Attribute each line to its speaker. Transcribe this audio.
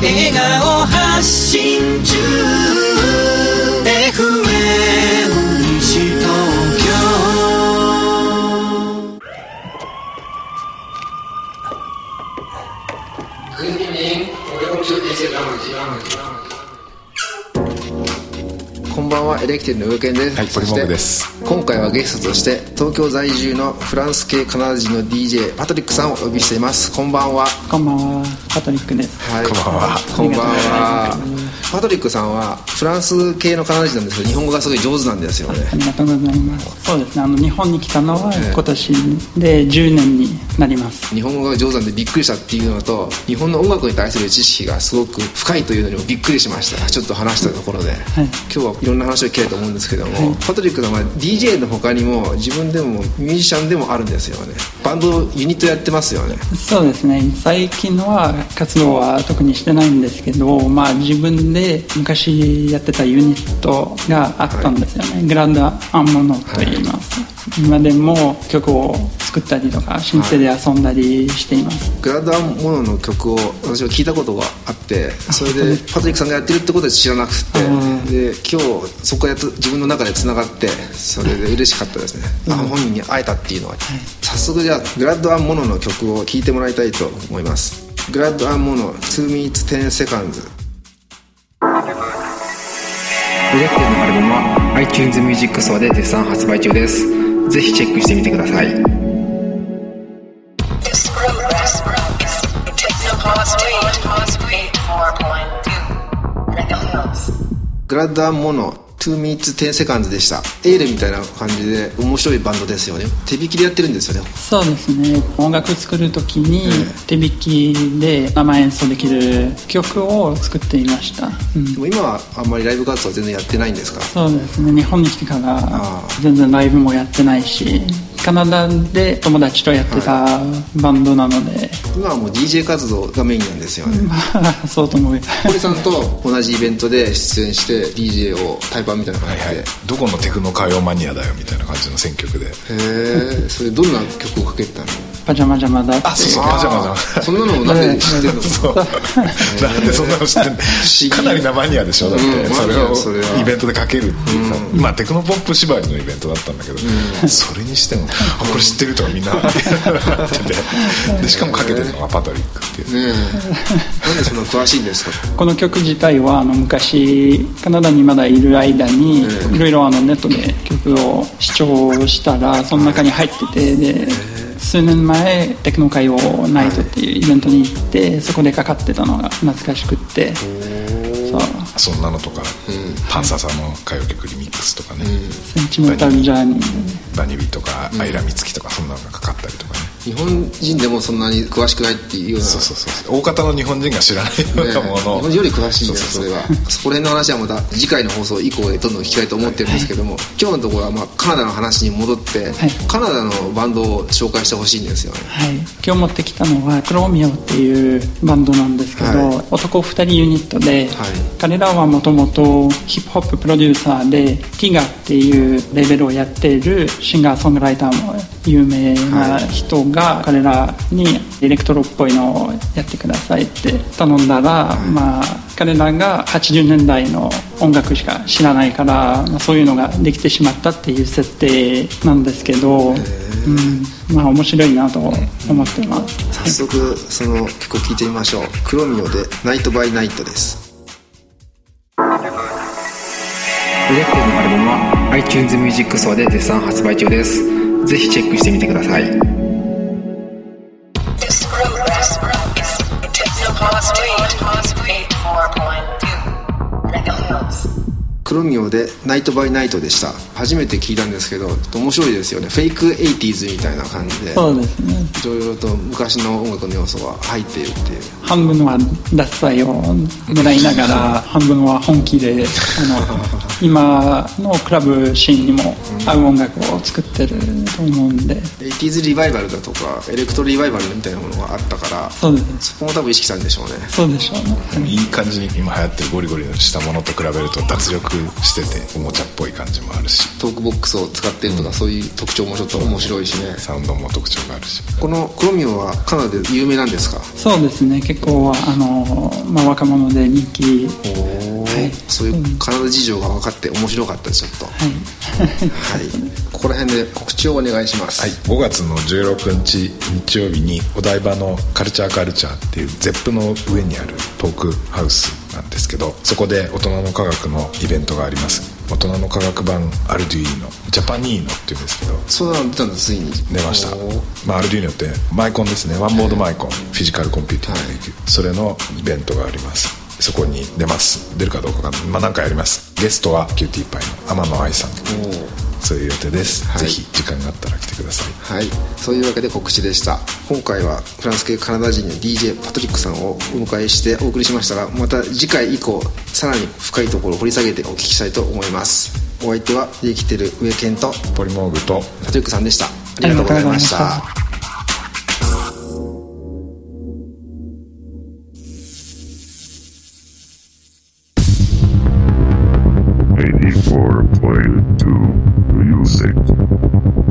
Speaker 1: 笑顔発信中 FM 西東京。
Speaker 2: Good evening. Welcome to Easy Lounge.
Speaker 3: こんばんは、エレキテルの上健です。
Speaker 4: はい、ポリモグです。
Speaker 3: 今回はゲストとして東京在住のフランス系カナダ人の DJ パトリックさんをお呼びしています。こんばんは。
Speaker 5: こんばんは、パトリックです。
Speaker 3: はい、
Speaker 4: こんばんは。
Speaker 3: こんばんは。パトリックさんはフランス系のカナダ人なんですけど、日本語がすごい上手なんですよね。
Speaker 5: ありがとうございます。そうですね、日本に来たのは今年で10年になります。
Speaker 3: 日本語が上手なんでびっくりしたっていうのと、日本の音楽に対する知識がすごく深いというのにもびっくりしました。ちょっと話したところで、今日はいろんな話を聞けると思うんですけども、パトリックさんは DJ の他にも自分でもミュージシャンでもあるんですよね。バンドユニットやってますよね。
Speaker 5: そうですね、最近は活動は特にしてないんですけど、自分で昔やってたユニットがあったんですよね、グランドアンモノと言います、今でも曲を作ったりとかシンセで遊んだりしています、
Speaker 3: グランドアンモノの曲を私は聞いたことがあって、それでパトリックさんがやってるってことで知らなくて、で今日そこや自分の中でつながって、それで嬉しかったですね、本人に会えたっていうのは、早速じゃあグランドアンモノの曲を聴いてもらいたいと思います。グランドアンモノ 2 minutes 10 seconds。 プロジェクトのアルバムは iTunes ミュージックストアで絶賛発売中です。ぜひチェックしてみてください。グランドアンモノ2 minutes 10 seconds でした。エールみたいな感じで面白いバンドですよね。手弾きでやってるんですよね。
Speaker 5: そうですね、音楽作る時に手弾きで生演奏できる曲を作っていました、
Speaker 3: でも今はあんまりライブ活動は全然やってないんですか？
Speaker 5: そうですね、日本に来てから全然ライブもやってないし、カナダで友達とやってたバンドなので、
Speaker 3: 今はもう DJ 活動がメインなんですよね。
Speaker 5: そうと思う。
Speaker 3: 堀さんと同じイベントで出演して DJ を対バンみたいな感じで、
Speaker 4: どこのテクノ歌謡マニアだよみたいな感じの選曲で。
Speaker 3: それどんな曲をかけたの？
Speaker 5: パジャマジャマだって。
Speaker 4: そうそう、パジャマジャマ。
Speaker 3: そんなのなんで知ってるの？
Speaker 4: そうなんでそんなの知ってるの？かなりなマニアでしょ。だってそれをイベントでかけるっていうさ、テクノポップ縛りのイベントだったんだけど、それにしてもこれ知ってるとかみんなってて、でしかもかけてるのがパトリックっていう、
Speaker 3: なんでそんな詳しいんですか？
Speaker 5: この曲自体は昔カナダにまだいる間にいろいろネットで曲を視聴したらその中に入ってて、で数年前テクノ歌謡ナイトっていうイベントに行って、そこでかかってたのが懐かしくって、
Speaker 4: そんなのとか、パンササの歌謡曲リミックスとかね、
Speaker 5: センチメンタルジャーニー、
Speaker 4: バニビとかアイラミツキとかそんなのがかかったりとかね。
Speaker 3: 日本人でもそんなに詳しくないっていうような、
Speaker 4: 大方の日本人が知らないようなもの、
Speaker 3: 日本人より詳しいんだよ。それはそこら辺の話はまた次回の放送以降でどんどん聞きたいと思ってるんですけども、今日のところはカナダの話に戻って、カナダのバンドを紹介してほしいんですよね。
Speaker 5: 今日持ってきたのはクロミオっていうバンドなんですけど、男2人ユニットで、彼らはもともとヒップホッププロデューサーでティガっていうレベルをやっているシンガーソングライターも有名な人が彼らにエレクトロっぽいのをやってくださいって頼んだら、彼らが80年代の音楽しか知らないから、そういうのができてしまったっていう設定なんですけど、面白いなと思ってます。
Speaker 3: 早速その曲を聴いてみましょう。クロミオでナイトバイナイトです。プロジェクトのアルバムは iTunes ミュージックストアで絶賛発売中です。ぜひチェックしてみてください。クロミオでナイトバイナイトでした。初めて聞いたんですけど面白いですよね。フェイク 80s みたいな感じで、
Speaker 5: そうですね、
Speaker 3: いろいろと昔の音楽の要素が入っているっていう。
Speaker 5: 半分はダッサイを狙いながら半分は本気で今のクラブシーンにも合う音楽を作ってると思うんで、
Speaker 3: 80s リバイバルだとかエレクトロリバイバルみたいなものがあったから、
Speaker 5: そうですね、
Speaker 3: そこも多分意識したんでしょうね。
Speaker 5: そうでしょうね。
Speaker 4: いい感じに今流行ってるゴリゴリしたものと比べると脱力してておもちゃっぽい感じもあるし、
Speaker 3: トークボックスを使ってるとか、そういう特徴もちょっと面白いしね。
Speaker 4: サウンドも特徴があるし。
Speaker 3: このクロミオはカナダで有名なんですか？
Speaker 5: そうですね、結結構若者で人気。
Speaker 3: そういうカナダ事情が分かって面白かったです。ちょっとはい、ここら辺で告知をお願いします。
Speaker 4: はい、5月の16日日曜日にお台場のカルチャーっていうゼップの上にあるトークハウスなんですけど、そこで大人の科学のイベントがあります。大人の科学版アルデュイーノ、ジャパニーノっていうんですけど、
Speaker 3: そうなん出たんだ。ついに
Speaker 4: 出ました。アルデュイーノってマイコンですね。ワンボードマイコン、フィジカルコンピューティングできる、それのイベントがあります。そこに出ます。出るかどうかが、何かやります。ゲストはキューティーパイの天野愛さん、そういう予定です、ぜひ時間があったら来てください。
Speaker 3: はい、そういうわけで告知でした。今回はフランス系カナダ人の DJ パトリックさんをお迎えしてお送りしましたが、また次回以降さらに深いところを掘り下げてお聞きしたいと思います。お相手は生きてる上健と
Speaker 4: ポリモーグと
Speaker 3: パトリックさんでした。ありがとうございました。
Speaker 6: 84.2 Music